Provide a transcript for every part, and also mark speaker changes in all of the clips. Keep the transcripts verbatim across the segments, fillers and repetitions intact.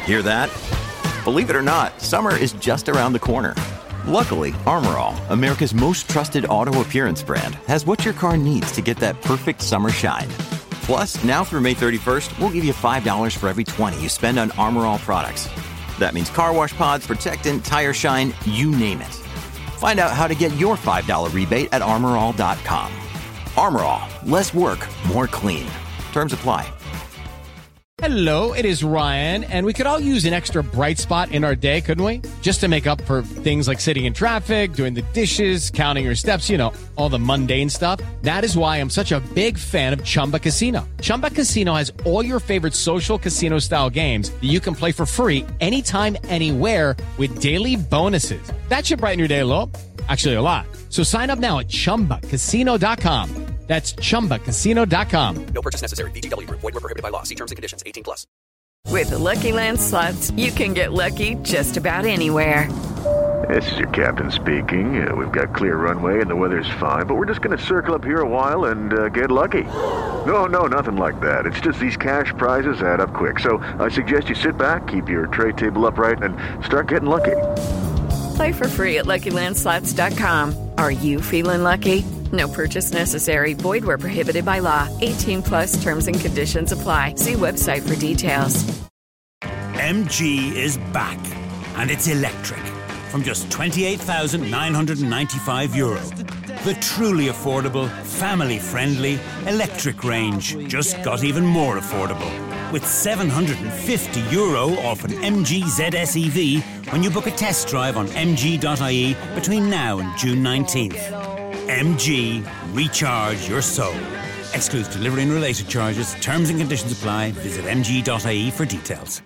Speaker 1: Hear that? Believe it or not, summer is just around the corner. Luckily, Armor All, America's most trusted auto appearance brand, has what your car needs to get that perfect summer shine. Plus, now through May thirty-first, we'll give you five dollars for every twenty you spend on Armor All products. That means car wash pods, protectant, tire shine, you name it. Find out how to get your five dollars rebate at armor all dot com. Armor All, less work, more clean. Terms apply.
Speaker 2: Hello, it is Ryan, and we could all use an extra bright spot in our day, couldn't we? Just to make up for things like sitting in traffic, doing the dishes, counting your steps, you know, all the mundane stuff. That is why I'm such a big fan of Chumba Casino. Chumba Casino has all your favorite social casino-style games that you can play for free anytime, anywhere with daily bonuses. That should brighten your day a little. Actually, a lot. So sign up now at chumba casino dot com. That's chumba casino dot com.
Speaker 3: No purchase necessary. V G W. Void where prohibited by law. See terms and conditions. eighteen plus.
Speaker 4: With the Lucky Land Slots, you can get lucky just about anywhere.
Speaker 5: This is your captain speaking. Uh, we've got clear runway and the weather's fine, but we're just going to circle up here a while and uh, get lucky. No, no, nothing like that. It's just these cash prizes add up quick. So I suggest you sit back, keep your tray table upright, and start getting lucky.
Speaker 4: Play for free at lucky land slots dot com. Are you feeling lucky? No purchase necessary. Void where prohibited by law. eighteen plus terms and conditions apply. See website for details.
Speaker 6: M G is back, and it's electric. From just twenty-eight thousand nine hundred ninety-five euro. The truly affordable, family-friendly electric range just got even more affordable. With seven hundred fifty euro off an M G Z S E V when you book a test drive on m g dot i e between now and June nineteenth. M G, recharge your soul. Excludes delivery and related charges. Terms and conditions apply. Visit m g dot i e for details.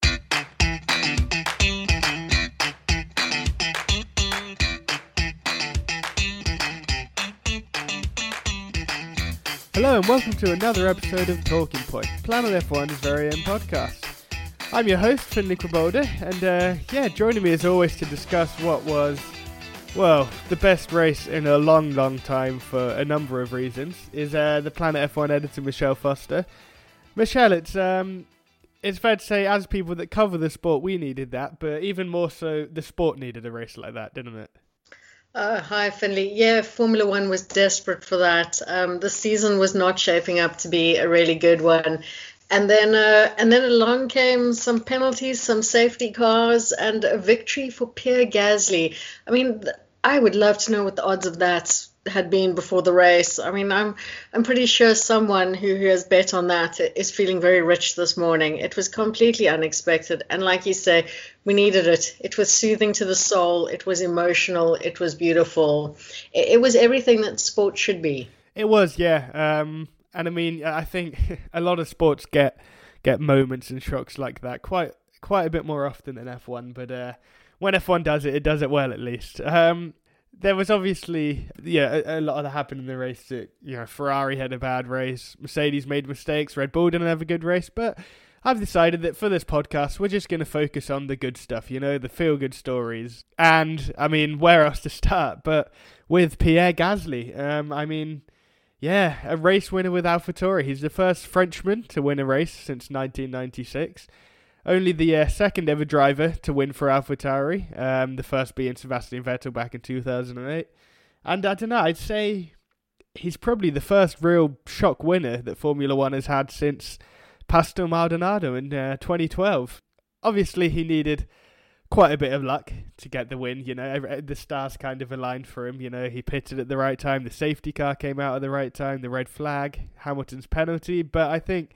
Speaker 7: Hello and welcome to another episode of Talking Point, Planet F one's very own podcast. I'm your host, Finley Krabolda, and uh, yeah, joining me as always to discuss what was, well, the best race in a long, long time for a number of reasons, is uh, the Planet F one editor, Michelle Foster. Michelle, it's um, it's fair to say, as people that cover the sport, we needed that, but even more so, the sport needed a race like that, didn't it?
Speaker 8: Uh, hi, Finley. Yeah, Formula One was desperate for that. Um, the season was not shaping up to be a really good one. And then uh, and then along came some penalties, some safety cars, and a victory for Pierre Gasly. I mean, I would love to know what the odds of that had been before the race. I mean, I'm I'm pretty sure someone who, who has bet on that is feeling very rich this morning. It was completely unexpected. And like you say, we needed it. It was soothing to the soul. It was emotional. It was beautiful. It, it was everything that sport should be.
Speaker 7: It was, yeah. Um, and I mean, I think a lot of sports get get moments and shocks like that quite quite a bit more often than F one. But uh, when F one does it, it does it well at least. Um, There was obviously, yeah, a, a lot that happened in the race. That, you know, Ferrari had a bad race, Mercedes made mistakes, Red Bull didn't have a good race. But I've decided that for this podcast, we're just going to focus on the good stuff, you know, the feel-good stories. And, I mean, where else to start but with Pierre Gasly? Um, I mean, yeah, a race winner with AlphaTauri. He's the first Frenchman to win a race since nineteen ninety-six. Only the uh, second ever driver to win for AlphaTauri, um, the first being Sebastian Vettel back in two thousand eight. And I don't know, I'd say he's probably the first real shock winner that Formula One has had since Pastor Maldonado in uh, twenty twelve. Obviously, he needed quite a bit of luck to get the win. You know, the stars kind of aligned for him. You know, he pitted at the right time, the safety car came out at the right time, the red flag, Hamilton's penalty. But I think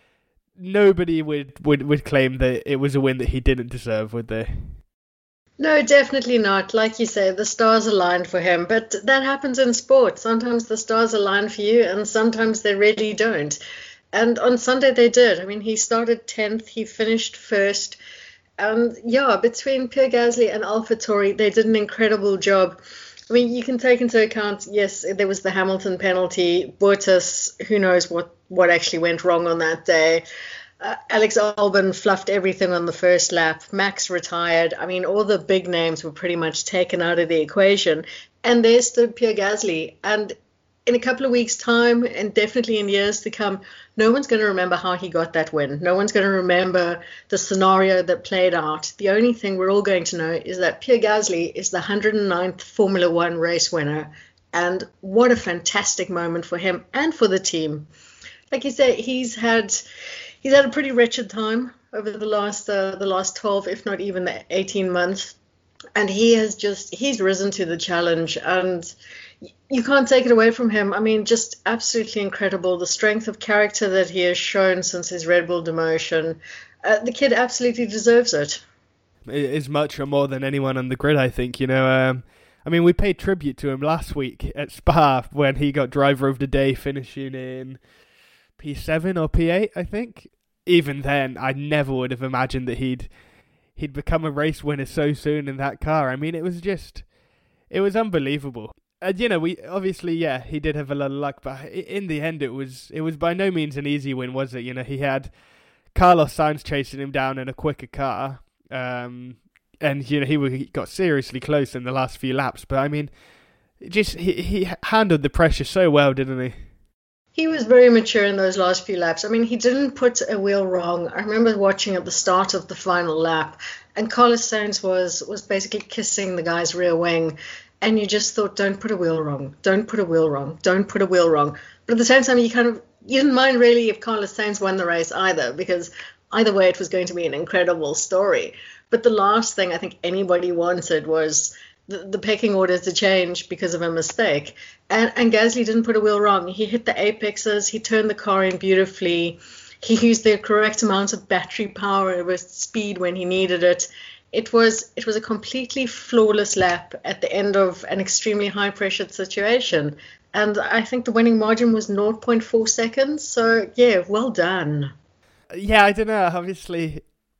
Speaker 7: nobody would, would, would claim that it was a win that he didn't deserve, would they?
Speaker 8: No, definitely not. Like you say, the stars aligned for him. But that happens in sport. Sometimes the stars align for you and sometimes they really don't. And on Sunday they did. I mean, he started tenth, he finished first. And yeah, between Pierre Gasly and AlphaTauri, they did an incredible job. I mean, you can take into account, yes, there was the Hamilton penalty. Bottas, who knows what, what actually went wrong on that day. Uh, Alex Albon fluffed everything on the first lap. Max retired. I mean, all the big names were pretty much taken out of the equation. And there stood Pierre Gasly. And in a couple of weeks' time, and definitely in years to come, no one's going to remember how he got that win. No one's going to remember the scenario that played out. The only thing we're all going to know is that Pierre Gasly is the one hundred ninth Formula One race winner. And what a fantastic moment for him and for the team. Like you say, he's had he's had a pretty wretched time over the last uh, the last twelve, if not even the eighteen months. And he has just, he's risen to the challenge, and you can't take it away from him. I mean, just absolutely incredible. The strength of character that he has shown since his Red Bull demotion. Uh, the kid absolutely deserves it.
Speaker 7: It is much more than anyone on the grid, I think. You know, um, I mean, we paid tribute to him last week at Spa when he got driver of the day, finishing in P seven or P eight, I think. Even then, I never would have imagined that he'd he'd become a race winner so soon in that car. I mean, it was just, it was unbelievable. And, you know, we obviously, yeah, he did have a lot of luck, but in the end, it was it was by no means an easy win, was it? You know, he had Carlos Sainz chasing him down in a quicker car, um, and, you know, he, he got seriously close in the last few laps. But, I mean, just he, he handled the pressure so well, didn't he?
Speaker 8: He was very mature in those last few laps. I mean, he didn't put a wheel wrong. I remember watching at the start of the final lap, and Carlos Sainz was was basically kissing the guy's rear wing, and you just thought, don't put a wheel wrong, don't put a wheel wrong, don't put a wheel wrong. But at the same time, you kind of, you didn't mind really if Carlos Sainz won the race either, because either way it was going to be an incredible story. But the last thing I think anybody wanted was the, the pecking order to change because of a mistake. And, and Gasly didn't put a wheel wrong. He hit the apexes, he turned the car in beautifully, he used the correct amount of battery power with speed when he needed it. It was it was a completely flawless lap at the end of an extremely high-pressured situation. And I think the winning margin was zero point four seconds. So, yeah, well done.
Speaker 7: Yeah, I don't know. Obviously,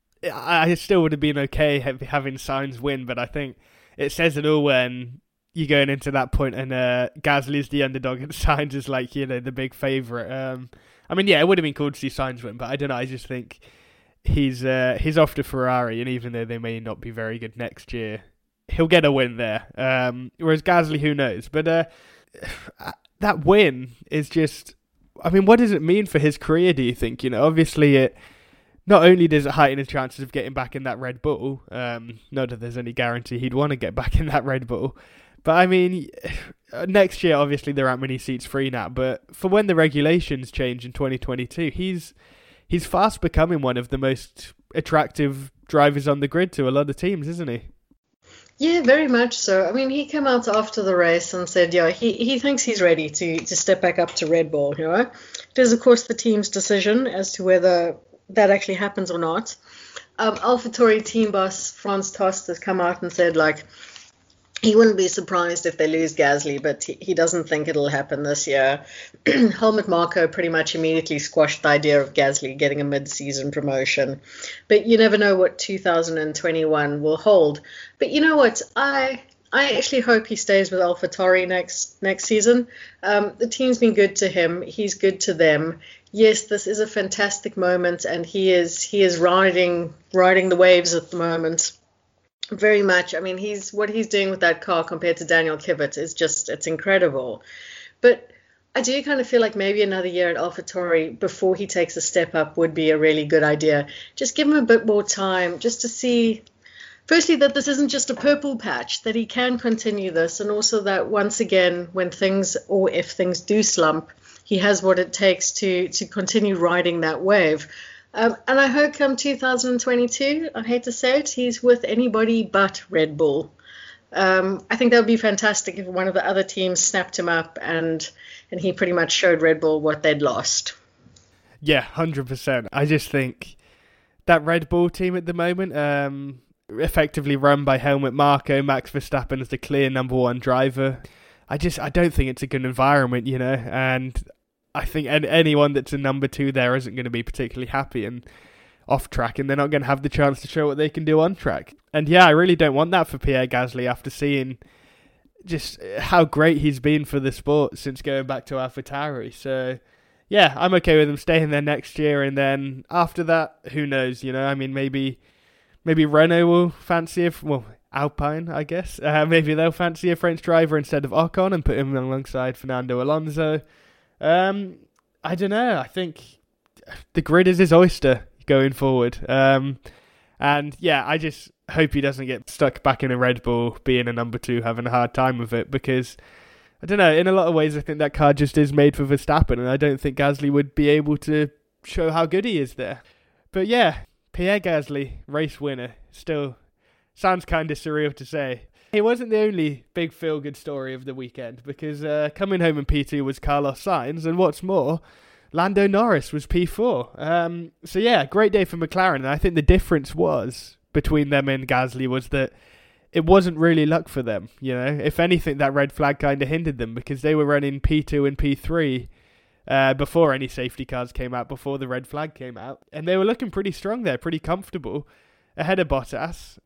Speaker 7: I still would have been okay having Sainz win, but I think it says it all when you're going into that point and uh, Gasly's the underdog and Sainz is like, you know, the big favourite. Um, I mean, yeah, it would have been cool to see Sainz win, but I don't know. I just think he's uh, he's off to Ferrari, and even though they may not be very good next year, he'll get a win there. Um, whereas Gasly, who knows? But uh, that win is just, I mean, what does it mean for his career, do you think? You know, obviously it not only does it heighten his chances of getting back in that Red Bull, um, not that there's any guarantee he'd want to get back in that Red Bull, but I mean, next year obviously there aren't many seats free now, but for when the regulations change in twenty twenty-two, he's he's fast becoming one of the most attractive drivers on the grid to a lot of teams, isn't he?
Speaker 8: Yeah, very much so. I mean, he came out after the race and said, yeah, he, he thinks he's ready to, to step back up to Red Bull, you know. It is, of course, the team's decision as to whether that actually happens or not. Um, AlphaTauri team boss Franz Tost has come out and said, like, he wouldn't be surprised if they lose Gasly, but he, he doesn't think it'll happen this year. Helmut Marko pretty much immediately squashed the idea of Gasly getting a mid-season promotion. But you never know what two thousand twenty-one will hold. But you know what? I I actually hope he stays with AlphaTauri next next season. Um, the team's been good to him. He's good to them. Yes, this is a fantastic moment, and he is he is riding riding the waves at the moment. Very much. I mean, he's what he's doing with that car compared to Daniel Kvyat is just, it's incredible. But I do kind of feel like maybe another year at AlphaTauri before he takes a step up would be a really good idea. Just give him a bit more time just to see, firstly, that this isn't just a purple patch, that he can continue this, and also that once again, when things, or if things do slump, he has what it takes to, to continue riding that wave. Um, and I hope come two thousand twenty-two, I hate to say it, he's with anybody but Red Bull. Um, I think that would be fantastic if one of the other teams snapped him up and and he pretty much showed Red Bull what they'd lost.
Speaker 7: Yeah, one hundred percent. I just think that Red Bull team at the moment, um, effectively run by Helmut Marko, Max Verstappen is the clear number one driver. I just, I don't think it's a good environment, you know, and I think anyone that's a number two there isn't going to be particularly happy and off track, and they're not going to have the chance to show what they can do on track. And yeah, I really don't want that for Pierre Gasly after seeing just how great he's been for the sport since going back to AlphaTauri. So yeah, I'm okay with him staying there next year, and then after that, who knows, you know, I mean, maybe maybe Renault will fancy it. Well, Alpine, I guess. Uh, maybe they'll fancy a French driver instead of Ocon and put him alongside Fernando Alonso. Um, I don't know. I think the grid is his oyster going forward. Um, and yeah, I just hope he doesn't get stuck back in a Red Bull, being a number two, having a hard time with it, because I don't know, in a lot of ways I think that car just is made for Verstappen, and I don't think Gasly would be able to show how good he is there. But yeah, Pierre Gasly, race winner, still sounds kind of surreal to say. He wasn't the only big feel-good story of the weekend, because uh, coming home in P two was Carlos Sainz, and what's more, Lando Norris was P four. Um, so yeah, great day for McLaren, and I think the difference was between them and Gasly was that it wasn't really luck for them. You know, if anything, that red flag kind of hindered them, because they were running P two and P three uh, before any safety cars came out, before the red flag came out, and they were looking pretty strong there, pretty comfortable ahead of Bottas.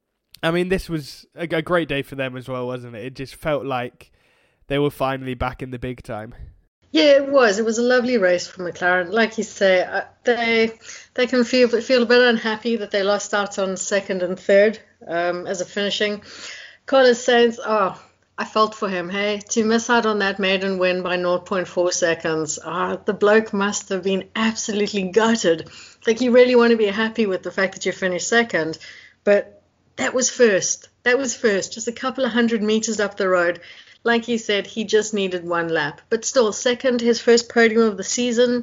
Speaker 7: I mean, this was a, a great day for them as well, wasn't it? It just felt like they were finally back in the big time.
Speaker 8: Yeah, it was. It was a lovely race for McLaren. Like you say, uh, they they can feel feel a bit unhappy that they lost out on second and third um, as a finishing. Carlos Sainz, oh, I felt for him. Hey, to miss out on that maiden win by zero point four seconds, ah, the bloke must have been absolutely gutted. Like, you really want to be happy with the fact that you finished second, but that was first. That was first. Just a couple of hundred meters up the road. Like you said, he just needed one lap. But still, second, his first podium of the season.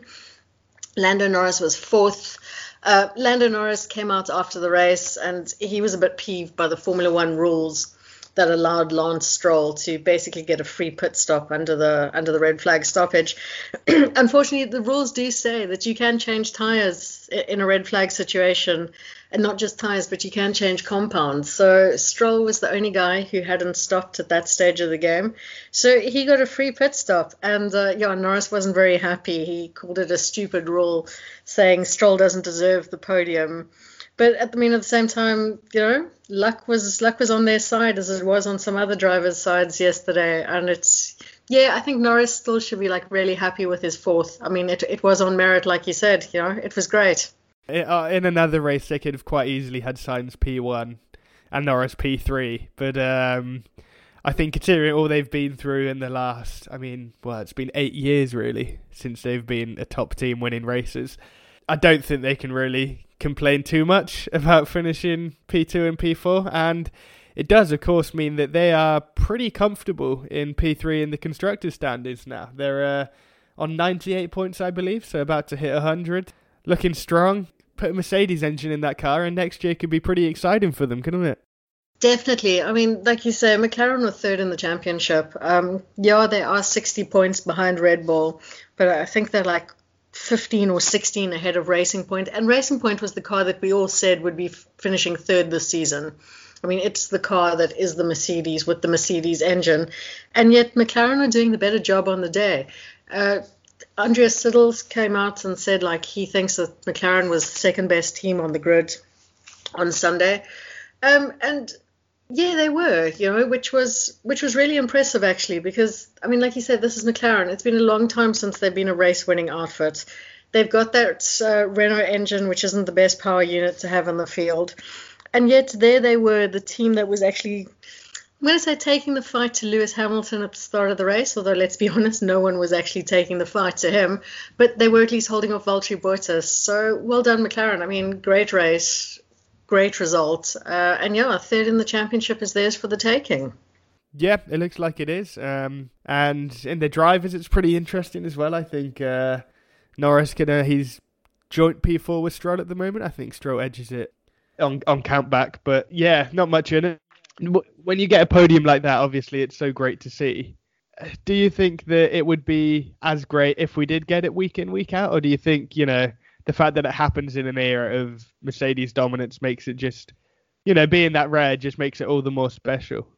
Speaker 8: Lando Norris was fourth. Uh, Lando Norris came out after the race, and he was a bit peeved by the Formula One rules that allowed Lance Stroll to basically get a free pit stop under the under the red flag stoppage. Unfortunately, the rules do say that you can change tyres in a red flag situation, and not just tyres, but you can change compounds. So Stroll was the only guy who hadn't stopped at that stage of the game. So he got a free pit stop, and uh, yeah, Norris wasn't very happy. He called it a stupid rule, saying Stroll doesn't deserve the podium. But at the, I mean, at the same time, you know, luck was luck was on their side, as it was on some other drivers' sides yesterday. And it's, yeah, I think Norris still should be like really happy with his fourth. I mean, it it was on merit, like you said. You know, it was great.
Speaker 7: It, uh, in another race, they could have quite easily had Sainz P one and Norris P three. But um, I think considering all they've been through in the last, I mean, well, it's been eight years really since they've been a top team winning races. I don't think they can really complain too much about finishing P two and P four, and it does of course mean that they are pretty comfortable in P three in the constructors standings now. They're uh, on ninety-eight points, I believe, so about to hit one hundred, looking strong. Put a Mercedes engine in that car and next year could be pretty exciting for them, couldn't it?
Speaker 8: Definitely. I mean, like you say, McLaren were third in the championship. Um, yeah, they are sixty points behind Red Bull, but I think they're like fifteen or sixteen ahead of Racing Point. And Racing Point was the car that we all said would be f- finishing third this season. I mean, it's the car that is the Mercedes with the Mercedes engine. And yet McLaren are doing the better job on the day. Uh, Andreas Siddles came out and said like he thinks that McLaren was the second best team on the grid on Sunday. Um, and yeah, they were, you know, which was which was really impressive, actually, because, I mean, like you said, this is McLaren. It's been a long time since they've been a race-winning outfit. They've got that uh, Renault engine, which isn't the best power unit to have in the field. And yet there they were, the team that was actually, I'm going to say, taking the fight to Lewis Hamilton at the start of the race, although let's be honest, no one was actually taking the fight to him. But they were at least holding off Valtteri Bottas. So well done, McLaren. I mean, great race. Great result. Uh, and yeah, third in the championship is theirs for the taking.
Speaker 7: Yeah, it looks like it is. Um, and in the drivers, it's pretty interesting as well. I think uh, Norris, can, uh, he's joint P four with Stroll at the moment. I think Stroll edges it on, on count back. But yeah, not much in it. When you get a podium like that, obviously, it's so great to see. Do you think that it would be as great if we did get it week in, week out? Or do you think, you know, the fact that it happens in an era of Mercedes dominance makes it just, you know, being that rare just makes it all the more special?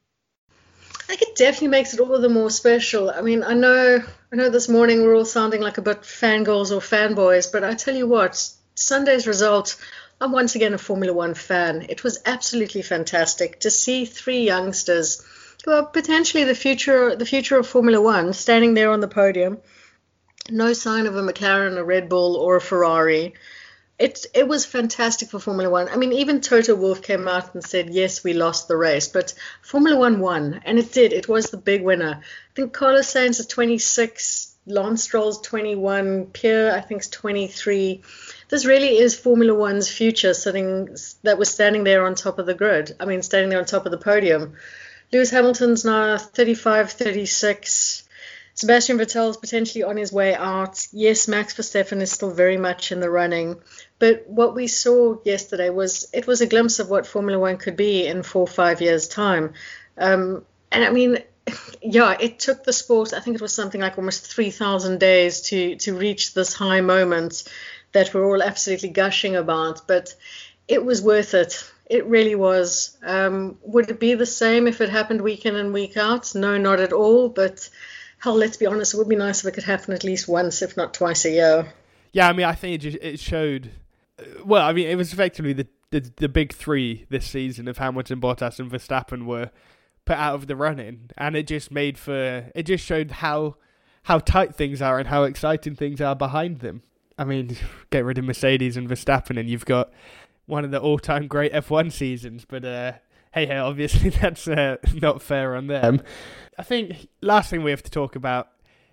Speaker 8: I think it definitely makes it all the more special. I mean, I know I know this morning we're all sounding like a bit fangirls or fanboys, but I tell you what, Sunday's result, I'm once again a Formula One fan. It was absolutely fantastic to see three youngsters who are potentially the future the future of Formula One standing there on the podium. No sign of a McLaren, a Red Bull, or a Ferrari. It it was fantastic for Formula One. I mean, even Toto Wolff came out and said, yes, we lost the race, but Formula One won, and it did. It was the big winner. I think Carlos Sainz is twenty-six, Lance Stroll's twenty-one, Pierre, I think, is twenty-three. This really is Formula One's future sitting that was standing there on top of the grid. I mean, standing there on top of the podium. Lewis Hamilton's now thirty-five, thirty-six. Sebastian Vettel is potentially on his way out. Yes, Max Verstappen is still very much in the running. But what we saw yesterday was it was a glimpse of what Formula One could be in four or five years' time. Um, and I mean, yeah, it took the sport, I think it was something like almost three thousand days to, to reach this high moment that we're all absolutely gushing about. But it was worth it. It really was. Um, would it be the same if it happened week in and week out? No, not at all. But hell, let's be honest, it would be nice if it could happen at least once, if not twice a year.
Speaker 7: Yeah, I mean, I think it just, it showed. Well, I mean, it was effectively the, the the big three this season of Hamilton, Bottas, and Verstappen were put out of the running, and it just made for it just showed how how tight things are and how exciting things are behind them. I mean, get rid of Mercedes and Verstappen, and you've got one of the all-time great F one seasons. But uh, hey, hey, obviously that's uh, not fair on them. I think last thing we have to talk about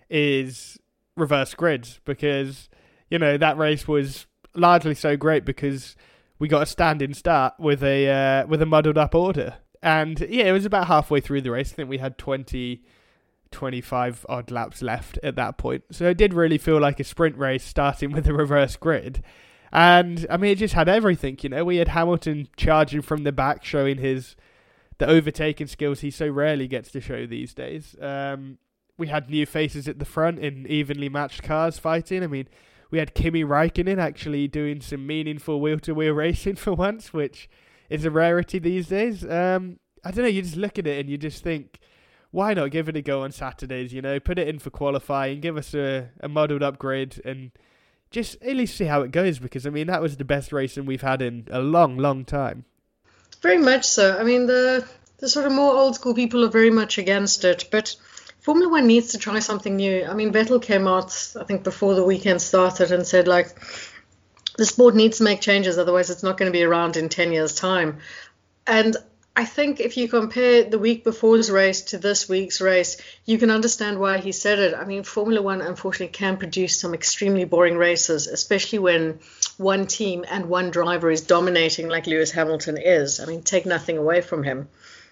Speaker 7: is reverse grids, because you know that race was largely so great because we got a standing start with a uh, with a muddled up order, and yeah, it was about halfway through the race. I think we had twenty, twenty-five odd laps left at that point, so it did really feel like a sprint race starting with a reverse grid. And I mean, it just had everything. You know, we had Hamilton charging from the back, showing his the overtaking skills he so rarely gets to show these days. Um, we had new faces at the front in evenly matched cars fighting. I mean, we had Kimi Räikkönen actually doing some meaningful wheel-to-wheel racing for once, which is a rarity these days. Um, I don't know, you just look at it and you just think, why not give it a go on Saturdays, you know, put it in for qualifying, give us a, a muddled up grid and just at least see how it goes, because, I mean, that was the best racing we've had in a long, long time.
Speaker 8: Very much so. I mean, the the sort of more old school people are very much against it, but Formula One needs to try something new. I mean, Vettel came out, I think, before the weekend started and said, like, the sport needs to make changes, otherwise it's not going to be around in ten years' time. And I think if you compare the week before's race to this week's race, you can understand why he said it. I mean, Formula One, unfortunately, can produce some extremely boring races, especially when one team and one driver is dominating like Lewis Hamilton is. I mean, take nothing away from him.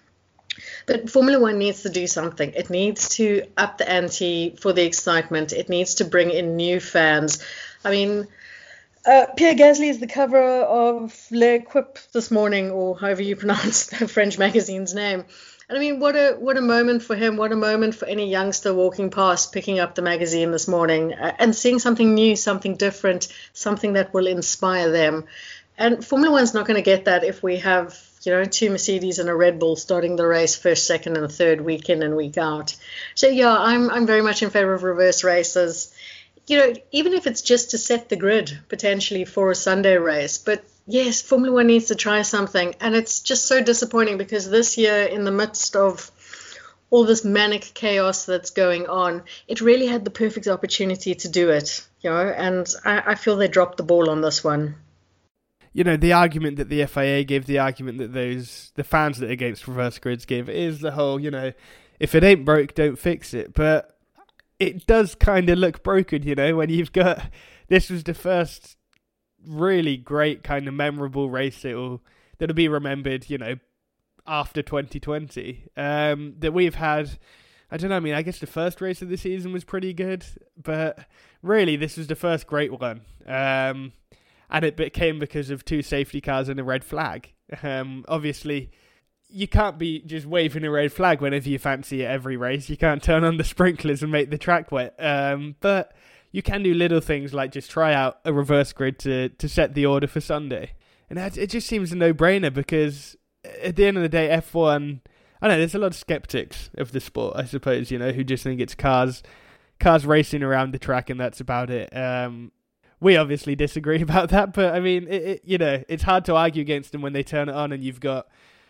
Speaker 8: But Formula One needs to do something. It needs to up the ante for the excitement. It needs to bring in new fans. I mean, uh, Pierre Gasly is the cover of L'Equipe this morning, or however you pronounce the French magazine's name. And I mean, what a what a moment for him. What a moment for any youngster walking past, picking up the magazine this morning uh, and seeing something new, something different, something that will inspire them. And Formula One's not going to get that if we have, you know, two Mercedes and a Red Bull starting the race first, second, and third week in and week out. So yeah, I'm I'm very much in favor of reverse races. You know, even if it's just to set the grid potentially for a Sunday race. But yes, Formula One needs to try something, and it's just so disappointing because this year, in the midst of all this manic chaos that's going on, it really had the perfect opportunity to do it. You know, and I, I feel they dropped the ball on this one.
Speaker 7: You know, the argument that the F I A gave, the argument that those the fans that are against reverse grids give, is the whole, you know, if it ain't broke, don't fix it. But it does kind of look broken, you know, when you've got, this was the first really great kind of memorable race that'll, that'll be remembered, you know, after twenty twenty, um, that we've had. I don't know, I mean, I guess the first race of the season was pretty good, but really this was the first great one. Um, and it came because of two safety cars and a red flag. Um, obviously, you can't be just waving a red flag whenever you fancy it every race. You can't turn on the sprinklers and make the track wet. Um, but you can do little things like just try out a reverse grid to, to set the order for Sunday. And it just seems a no-brainer because at the end of the day, F one, I don't know, there's a lot of skeptics of the sport, I suppose, you know, who just think it's cars cars racing around the track and that's about it. Um, we obviously disagree about that, but I mean, it, it, you know, it's hard to argue against them when they turn it on and you've got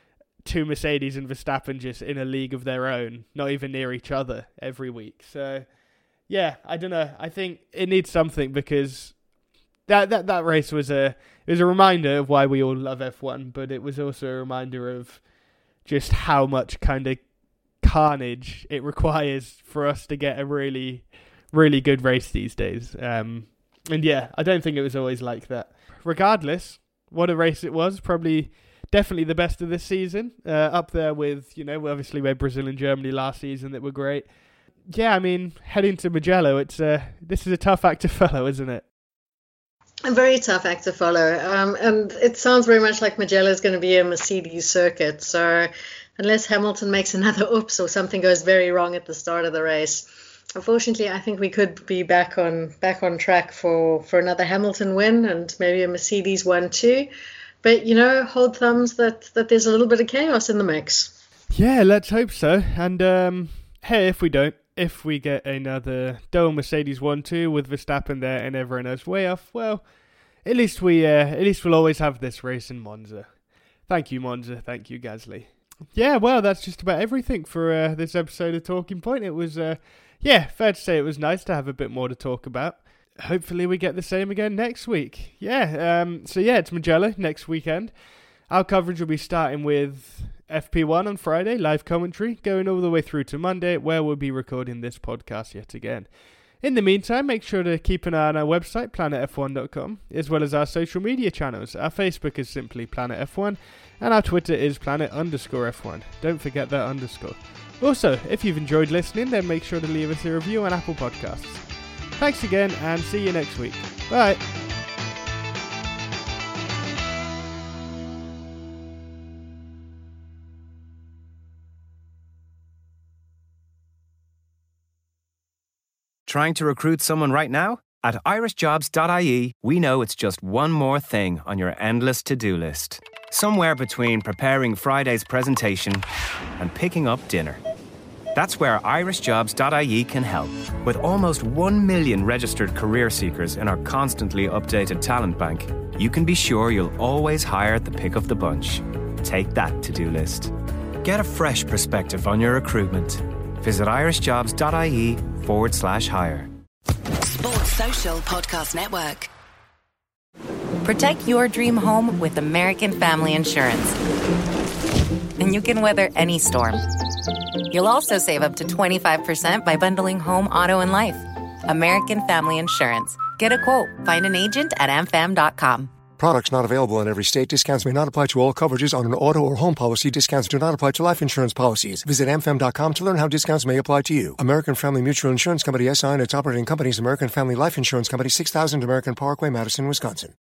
Speaker 7: two Mercedes and Verstappen just in a league of their own, not even near each other every week. So, yeah, I don't know. I think it needs something because that that that race was a it was a reminder of why we all love F one, but it was also a reminder of just how much kind of carnage it requires for us to get a really, really good race these days. Um, and yeah, I don't think it was always like that. Regardless, what a race it was. Probably, definitely the best of this season. Uh, up there with, you know, obviously we had Brazil and Germany last season that were great. Yeah, I mean, heading to Mugello, it's uh, this is a tough act to follow, isn't it?
Speaker 8: A very tough act to follow. Um, and it sounds very much like Mugello is going to be a Mercedes circuit. So unless Hamilton makes another oops or something goes very wrong at the start of the race, unfortunately, I think we could be back on back on track for, for another Hamilton win and maybe a Mercedes one too. But, you know, hold thumbs that, that there's a little bit of chaos in the mix.
Speaker 7: Yeah, let's hope so. And um, hey, if we don't, if we get another dull Mercedes one two with Verstappen there and everyone else way off, well, at least we uh, at least we'll always have this race in Monza. Thank you, Monza. Thank you, Gasly. Yeah, well, that's just about everything for uh, this episode of Talking Point. It was, uh, yeah, fair to say it was nice to have a bit more to talk about. Hopefully we get the same again next week. Yeah, um, so yeah, it's Mugello next weekend. Our coverage will be starting with F P one on Friday, live commentary, going all the way through to Monday, where we'll be recording this podcast yet again. In the meantime, make sure to keep an eye on our website, planet f one dot com, as well as our social media channels. Our Facebook is simply Planet F one, and our Twitter is Planet underscore F one. Don't forget that underscore. Also, if you've enjoyed listening, then make sure to leave us a review on Apple Podcasts. Thanks again, and see you next week. Bye.
Speaker 9: Trying to recruit someone right now? At irish jobs dot I E, we know it's just one more thing on your endless to-do list. Somewhere between preparing Friday's presentation and picking up dinner. That's where irish jobs dot I E can help. With almost one million registered career seekers in our constantly updated talent bank, you can be sure you'll always hire at the pick of the bunch. Take that to-do list. Get a fresh perspective on your recruitment. Visit irish jobs dot I E forward slash hire.
Speaker 10: Sports Social Podcast Network. Protect your dream home with American Family Insurance. And you can weather any storm. You'll also save up to twenty-five percent by bundling home, auto, and life. American Family Insurance. Get a quote. Find an agent at a m fam dot com.
Speaker 11: Products not available in every state. Discounts may not apply to all coverages on an auto or home policy. Discounts do not apply to life insurance policies. Visit a m fam dot com to learn how discounts may apply to you. American Family Mutual Insurance Company S I and its operating companies, American Family Life Insurance Company, six thousand American Parkway, Madison, Wisconsin.